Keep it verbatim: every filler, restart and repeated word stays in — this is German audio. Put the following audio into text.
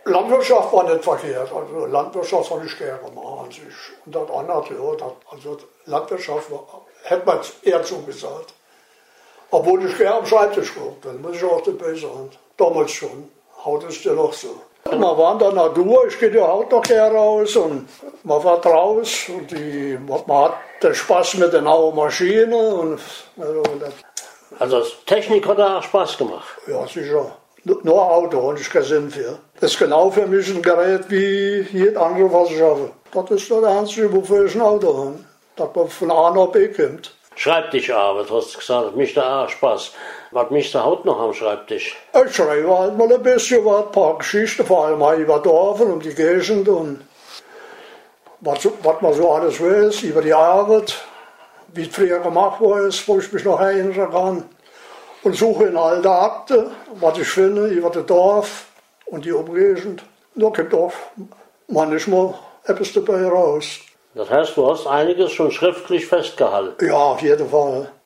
Landwirtschaft war nicht verkehrt. Also Landwirtschaft soll ich gerne machen an sich. Und das andere, ja, das, also Landwirtschaft war, hätte man eher zugesagt. Obwohl ich gerne am Schreibtisch war, dann muss ich auch dabei sein. Damals schon. Heute ist ja noch so. Man war in der Natur, ich gehe ja heute noch gerne raus und man war draußen und die, man hat den Spaß mit den neuen Maschinen. Und, und das. Also Technik hat auch Spaß gemacht? Ja, sicher. Nur Auto habe ich keinen Sinn für. Das ist genau für mich ein Gerät wie jedes andere, was ich habe. Das ist das Einzige, wofür ich ein Auto habe. Dass man von A nach B kommt. Schreibtischarbeit, hast du gesagt, das macht auch Spaß. Was machst du heute noch am Schreibtisch? Ich schreibe halt mal ein bisschen was, ein paar Geschichten, vor allem mal über Dorf und um die Gegend und was, was man so alles weiß, über die Arbeit, wie es früher gemacht worden ist, wo ich mich noch erinnern kann. Und suche in alten Akten, was ich finde über das Dorf und die Umgegend. Da kommt auch manchmal etwas dabei raus. Das heißt, du hast einiges schon schriftlich festgehalten? Ja, auf jeden Fall.